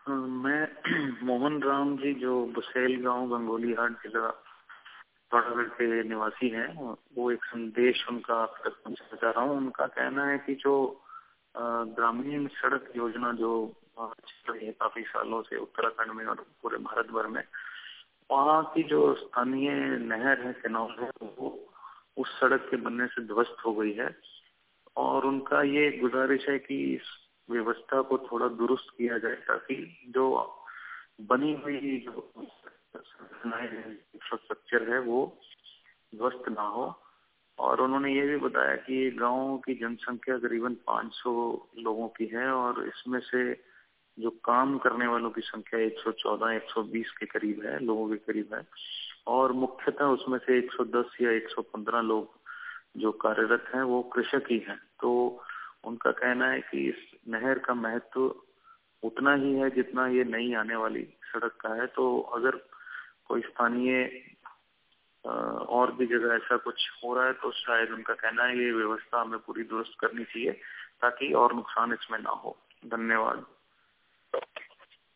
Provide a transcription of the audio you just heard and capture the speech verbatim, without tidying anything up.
हाँ, मैं मोहन राम जी जो बुसेल गांव गंगोली हाट जिला पिथौरागढ़ के निवासी हैं, वो एक संदेश उनका आप तक पहुंचाना चाह रहा हूँ। उनका कहना है कि जो अ, ग्रामीण सड़क योजना जो अ, चल रही है काफी सालों से उत्तराखंड में और पूरे भारत भर में, वहाँ की जो स्थानीय नहर है, केनॉल है, वो उस सड़क के बनने से ध्वस्त हो गई है। और उनका ये गुजारिश है कि इस व्यवस्था को थोड़ा दुरुस्त किया जाए ताकि जो बनी हुई जो इंफ्रास्ट्रक्चर है वो ध्वस्त ना हो। और उन्होंने ये भी बताया कि गांव की जनसंख्या करीबन पाँच सौ लोगों की है और इसमें से जो काम करने वालों की संख्या एक सौ चौदह एक सौ बीस के करीब है, लोगों के करीब है। और मुख्यतः उसमें से एक सौ दस या एक सौ पंद्रह लोग जो कार्यरत हैं वो कृषक ही हैं। तो उनका कहना है कि इस नहर का महत्व उतना ही है जितना ये नई आने वाली सड़क का है। तो अगर कोई स्थानीय अ, और भी जगह ऐसा कुछ हो रहा है तो शायद उनका कहना है ये व्यवस्था हमें पूरी दुरुस्त करनी चाहिए ताकि और नुकसान इसमें ना हो। धन्यवाद।